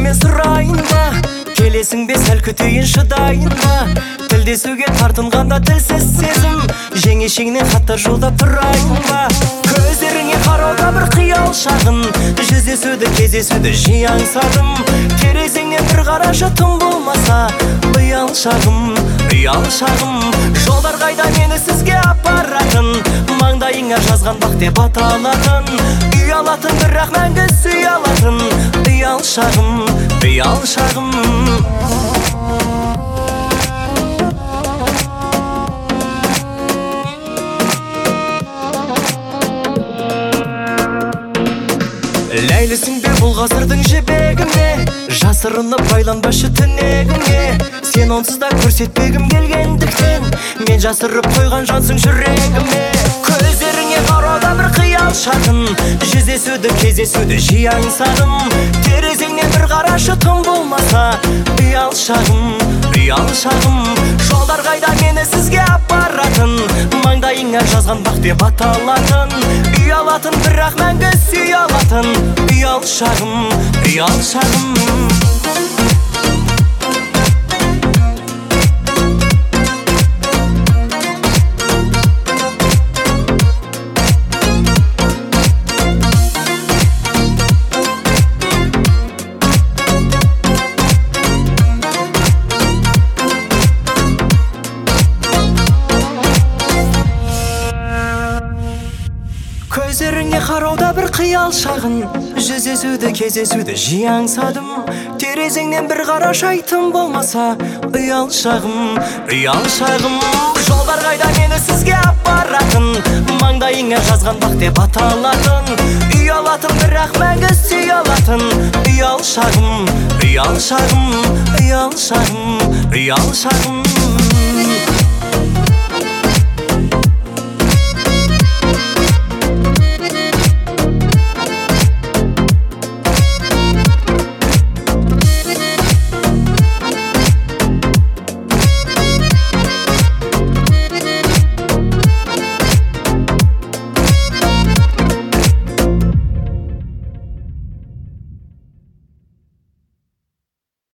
мен сұрайын ба, келесің бе сәл күтейін шыдайын ба. Тілдесуге тартынғанда тілсіз сезім, жеңешеңнен хаттар жолдап тұрайын ба. Көздеріңе қарауда бір қиял шағын, жүздесуді кездесуді жиі аңсадым. Терезеңнен бір қарашы тым болмаса, ұял шағым, ұял шағым. Жолдар қайда мені сізге апаратын, маңдайыңа жазған бақ деп аталатын. Ұялатын бірақ мәңгі сүй алатын, ұял шағым, ұял шағым. Ләйлісің бе бұл ғасырдың жібегіне, жасырынып байланбашы түнегіңе. Сен онсыз да көрсетпегім келгендіктен, мен жасырып қойған жансың жүрегіме. Көздеріңе қарауда бір қиял шағын, жүздесуді кездесуді жиі аңсадым. Терезеңнен бір қарашы тым болмаса, ұял шағым, ұял шағым. Жолдар қайда мені сізге апаратын, маңдайыңа жазған бақ деп аталатын. Ұялатын бірақ мәңгі сүй алатын, ұял шағым, ұял шағым. Көздеріңе қарауда бір қиял шағын, жүздесуді кездесуді жиі аңсадым. Терезеңнен бір қарашы айтым болмаса, ұял шағым, ұял шағым. Жолдар қайда мені сізге апаратын, маңдайыңа жазған бақ деп аталатын. Ұялатын бірақ мәңгі сүй алатын, ұял шағым, ұял шағым, ұял шағым, ұял шағым.